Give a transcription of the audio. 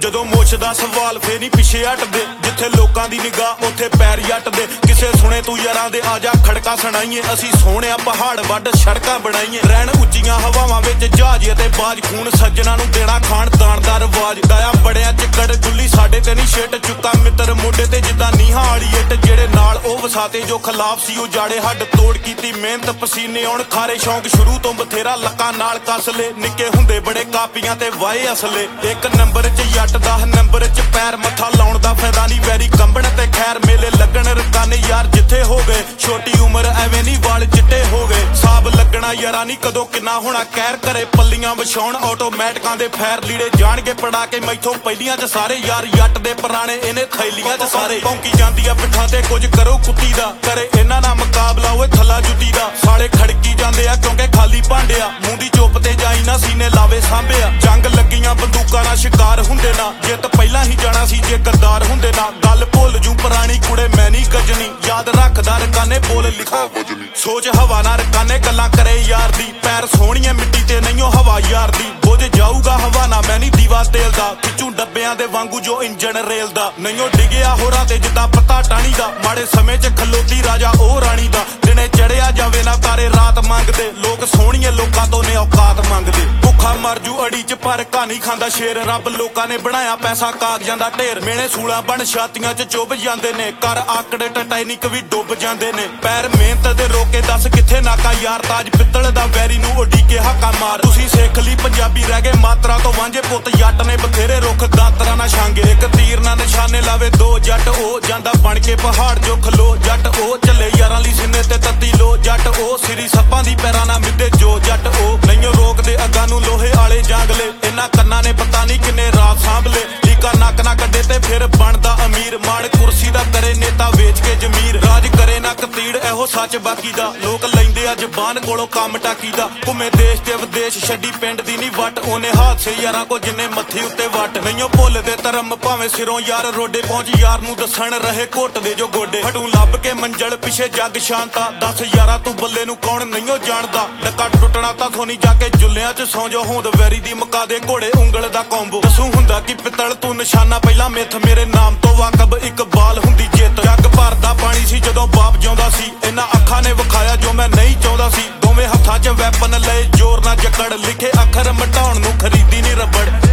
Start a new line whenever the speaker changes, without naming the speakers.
ਜਦੋਂ ਮੁੱਛ ਦਾ ਸਵਾਲ ਫੇਰ ਨਹੀਂ ਪਿੱਛੇ ਹਟਦੇ, ਜਿੱਥੇ ਲੋਕਾਂ ਦੀ ਨਿਗਾਹ ਉੱਥੇ ਪੈਰ ਜੱਟਦੇ। ਕਿਸੇ ਸੁਣੇ ਤੂੰ ਯਾਰਾਂ ਦੇ ਆ ਜਾ ਖੜਕਾ ਸੁਣਾਈਏ, ਅਸੀਂ ਸੋਹਣਿਆ ਪਹਾੜ ਵੱਢ ਸੜਕਾਂ ਬਣਾਈਏ। ਰਹਿਣ ਉੱਚੀਆਂ ਹਵਾਵਾਂ ਵਿੱਚ ਜਹਾਜ਼ ਅਤੇ ਬਾਜ, ਖੂਨ ਸੱਜਣਾ ਨੂੰ ਦੇਣਾ ਖਾਣ ਦਾਣ ਦਾ ਰਿਵਾਜ। ਗਾਇਆ ਬੜਿਆ ਚੱਕੜ ਗੁੱਲੀ ਸਾਡੇ ਤੇ ਨਹੀਂ ਛਿੱਟ ਚੁੱਕਾ ਮਿੱਤਰ ਮੋਢੇ ਤੇ ਜਿੱਦਾਂ ਨੀਹਾਂ ਵਾਲੀ ਇੱਟ। ਜਿਹੜੇ ਨਾਲ ਉਹ ਵਸਾਤੇ ਜੋ ਖਿਲਾਫ ਸੀ ਉਹ ਜਾੜੇ ਹੱਡ ਤੋੜ ਕੀਤੀ ਮਿਹਨਤ ਪਸੀਨੇ ਆਉਣ ਖਾਰੇ। ਸ਼ੌਂਕ ਸ਼ੁਰੂ ਤੋਂ ਬਥੇਰਾ ਲੱਕਾਂ ਨਾਲ ਕੱਸ ਲੇ, ਨਿੱਕੇ ਹੁੰਦੇ ਬੜੇ ਕਾਪੀਆਂ ਤੇ ਵਾਏ ਅਸਲੇ। ਇੱਕ ਨੰਬਰ 'ਚ ਜੱਟ 10 ਨੰਬਰ 'ਚ ਪੈਰ, ਮੱਥਾ ਲਾਉਣ ਦਾ ਫਾਇਦਾ ਨਹੀਂ ਵੈਰੀ ਕੰਬਣ ਤੇ ਖੈਰ। ਮੇਲੇ ਲੱਗਣ ਰਕਾਨੇ ਯਾਰ ਜਿੱਥੇ ਹੋ ਗਏ, ਛੋਟੀ ਉਮਰ ਐਵੇਂ ਨਹੀਂ ਵਾਲ ਚਿੱਟੇ ਹੋ ਗਏ। ਸਾਬ ਲੱਗਣਾ ਯਾਰਾਂ ਨਹੀਂ ਕਦੋਂ ਕਿੰਨਾ ਹੋਣਾ ਕਹਿਰ, ਘਰੇ ਪੱਲੀਆਂ ਵਿਛਾਉਣ ਆਟੋਮੈਟਿਕਾਂ ਦੇ ਫੈਰ। ਲੀੜੇ ਜਾਣਗੇ ਪੜਾ ਕੇ ਮੈਥੋਂ ਪਹਿਲੀਆਂ 'ਚ ਸਾਰੇ ਯਾਰ ਜੱਟ ਦੇ ਪੁਰਾਣੇ ਇਹਨੇ ਥੈਲੀਆਂ 'ਚ ਸਾਰੇ। ਭੌਂਕੀ ਜਾਂਦੀ ਆ ਪਿੱਠਾਂ ਤੇ ਕੁਝ ਕਰੋ ਕੁੱਤੀ ਦਾ, ਕਰੇ ਇਹਨਾਂ ਨਾਲ ਮੁਕਾਬਲਾ ਓਏ ਥੱਲਾ ਜੁੱਤੀ ਦਾ। ਸਾਲੇ ਖੜਕੀ ਜਾਂਦੇ ਆ ਕਿਉਂਕਿ ਖਾਲੀ ਭਾਂਡਿਆ, ਮੂੰਹ ਦੀ ਚੁੱਪ ਤੇ ਜਾਈ ਨਾ ਸੀਨੇ ਲਾਵੇ ਸਾਂਭਿਆ। ਜੰਗ ਲੱਗੀਆਂ ਬੰਦੂਕਾਂ ਨਾਲ ਸ਼ਿਕਾਰ ਹੁੰਦੇ ਨਾ, ਜਿੱਤ ਪਹਿਲਾਂ ਹੀ ਜਾਣਾ ਸੀ ਜੇ ਗੱਦਾਰ ਹੁੰਦੇ ਨਾ। ਗੱਲ ਭੁੱਲ ਜੂ ਪੁਰਾਣੀ ਕੁੜੇ ਮੈਂ ਨਹੀਂ ਗੱਜਣੀ, ਯਾਦ ਰੱਖਦਾ ਰਕਾਨੇ ਬੋਲ ਲਿਖਾ ਸੋਚ ਹਵਾ ਨਾ ਰਕਾਨੇ ਗੱਲਾਂ ਕਰੇ ਯਾਰ ਦੀ। ਪੈਰ ਸੋਹਣੀਏ ਮਿੱਟੀ ਤੇ ਨਹੀਂਓ ਹਵਾ ਯਾਰ ਦੀ, ਬੁੱਝ ਜਾਊਗਾ ਹਵਾ ਨਾ ਮੈਂ ਨਹੀਂ ਦੀਵਾ ਤੇਲ ਦਾ। ਖਿੱਚੂ ਡੱਬਿਆਂ ਦੇ ਵਾਂਗੂ ਜੋ ਇੰਜਣ ਰੇਲ ਦਾ, ਨਹੀਂਓ ਡਿੱਗਿਆ ਹੋਰਾਂ ਤੇ ਜਿੱਦਾਂ ਪੱਤਾ ਟਾਣੀ ਦਾ। ਮਾੜੇ ਸਮੇਂ 'ਚ ਖਲੋਤੀ ਰਾਜਾ ਉਹ ਰਾਣੀ ਦਾ, ਦਿਨੇ ਚੜਿਆ ਜਾਵੇ ਨਾ ਤਾਰੇ ਰਾਤ ਮੰਗਦੇ। ਲੋਕ ਸੋਹਣੀਏ ਲੋਕਾਂ ਤੋਂ ਨੇ ਔਕਾਤ ਮੰਗਦੇ, ਭੁੱਖਾ ਮਰ ਜੂ ਅੜੀ 'ਚ ਪਰ ਕਹਾਣੀ ਖਾਂਦਾ ਸ਼ੇਰ। ਰੱਬ ਲੋਕਾਂ ਨੇ ਬਣਾਇਆ ਪੈਸਾ ਕਾਗਜ਼ਾਂ ਦਾ ਢੇਰ, ਮੇਨੇ ਸੂਲਾਂ ਬਣ ਛਾਤੀਆਂ 'ਚ ਚੁੱਭ ਜਾਂਦੇ ਨੇ। ਕਰ ਆਕੜੇ ਟਟਾਈਨਿਕ ਵੀ ਡੁੱਬ ਜਾਂਦੇ ਨੇ, ਪੈਰ ਮਿਹਨਤ ਦੇ ਰੋਕੇ ਦੱਸ ਕਿੱਥੇ ਨਾਕਾ ਯਾਰ। ਤਾਜ ਪਿੱਤਲ ਦਾ ਵੈਰੀ ਨੂੰ ਉਡੀਕੇ ਹਾਕਾ ਮਾਰ, ਤੁਸੀਂ ਸਿੱਖ ਲਈ ਪੰਜਾਬੀ ਰਹਿ ਗਏ ਮਾਤਰਾ ਤੋਂ ਵਾਂਝੇ। ਪੁੱਤ ਜੱਟ ਨੇ ਬਥੇਰੇ ਰੁੱਖ ਦਾਤਰਾ ਨਾ ਛਾਂਗੇ, ਇੱਕ ਤੀਰ ਨਾ ਨਿਸ਼ਾਨੇ ਲਾਵੇ ਦੋ। ਜੱਟ ਉਹ ਜਾਂਦਾ ਬਣ ਕੇ ਪਹਾੜ ਜੋ ਖਲੋ, ਜੱਟ ਉਹ ਚੱਲੇ ਯਾਰਾਂ ਲਈ ਸਿੰਨੇ ਤੇ ਤੱਤੀ ਲੋ। ਜੱਟ ਉਹ ਸਿਰੀ ਸੱਪਾਂ ਦੀ ਪੈਰਾਂ ਨਾਲ ਮਿੱਦੇ ਜੋ, ਜੱਟ ਉਹ ਨਹੀਂਓ ਰੋਕਦੇ ਅੱਗਾਂ ਨੂੰ ਲੋਹੇ ਵਾਲੇ ਜਾਂਗਲੇ। ਇਹਨਾਂ ਕੰਨਾਂ ਨੇ ਪਤਾ ਨਹੀਂ ਕਿੰਨੇ ਰਾਤ ਸਾਂਭਲੇ, ਲੀਕਾ ਨੱਕ ਨਾ ਕੱਢੇ ਤੇ ਫਿਰ ਬਣਦਾ ਅਮੀਰ। ਮਾਣ ਕੁਰਸੀ ਦਾ ਕਰੇ ਨੇਤਾ ਵੇਚ ਕੇ ਜ਼ਮੀਰ, ਰਾਜ ਕਰੇ ਨਾ ਕਤੀੜ ਇਹੋ ਸੱਚ ਬਾਕੀ ਦਾ। ਲੋਕ ਲੈਂਦੇ ਆ ਜ਼ਬਾਨ ਕੋਲੋਂ ਕੰਮ ਟਾਕੀ ਦਾ, ਘੁੰਮੇ ਦੇਸ਼ ਤੇ ਵਿਦੇਸ਼ ਛੱਡੀ ਪਿੰਡ ਦੀ ਨਹੀਂ ਵੱਟ। ਉਹਨੇ ਹਾਦਸੇ ਯਾਰਾਂ ਕੋ ਜਿੰਨੇ ਮੱਥੀ ਉੱਤੇ ਵੱਟ, ਨਹੀਂਓ ਭੁੱਲਦੇ ਧਰਮ ਭਾਵੇਂ ਸਿਰੋਂ ਯਾਰ ਰੋਡੇ। ਪਹੁੰਚ ਯਾਰ ਨੂੰ ਦੱਸਣ ਰਹੇ ਘੁੱਟਦੇ ਜੋ ਗੋਡੇ, ਹਟੂ ਲੱਭ ਕੇ ਮੰਜ਼ਲ ਪਿੱਛੇ ਜੱਗ ਸ਼ਾਂਤਾ। 10 ਯਾਰਾਂ ਤੂੰ ਬੱਲੇ ਨੂੰ ਕੌਣ ਨਹੀਂਓ ਜਾਣਦਾ, ਡੱਕਾ ਟੁੱਟਣਾ ਤਾਂ ਥੋਨੀ ਜਾ ਕੇ ਜੁੱਲਿਆਂ 'ਚ ਸੌਂ ਜਾ। ਹੋਂਦ ਵੈਰੀ ਦੀ ਮੁਕਾ ਦੇ ਘੋੜੇ ਉਂਗਲ ਦਾ ਕੋਂਬੋ, ਦੱਸੂ ਹੁੰਦਾ ਕਿ ਪਿੱਤਲ ਤੂੰ ਨਿਸ਼ਾਨਾ ਪਹਿਲਾਂ ਮਿੱਥ। ਮੇਰੇ ਨਾਮ ਤੋਂ ਵਾਕਬ ਇਕਬਾਲ ਹੁੰਦੀ ਜਿੱਤ, ਜੱਗ ਭਰਦਾ ਪਾਣੀ ਸੀ ਜਦੋਂ ਬਾਪ ਜਿਉਂਦਾ ਸੀ। ਇਹਨਾਂ ਅੱਖਾਂ ਨੇ ਵਿਖਾਇਆ ਜੋ ਮੈਂ ਨਹੀਂ ਚਾਹੁੰਦਾ ਸੀ, ਦੋਵੇਂ ਹੱਥਾਂ 'ਚ ਵੈਪਨ ਲਏ ਜ਼ੋਰ ਨਾਲ ਜਕੜ। ਲਿਖੇ ਅੱਖਰ ਮਿਟਾਉਣ ਨੂੰ ਖਰੀਦੀ ਨਹੀਂ ਰਬੜ।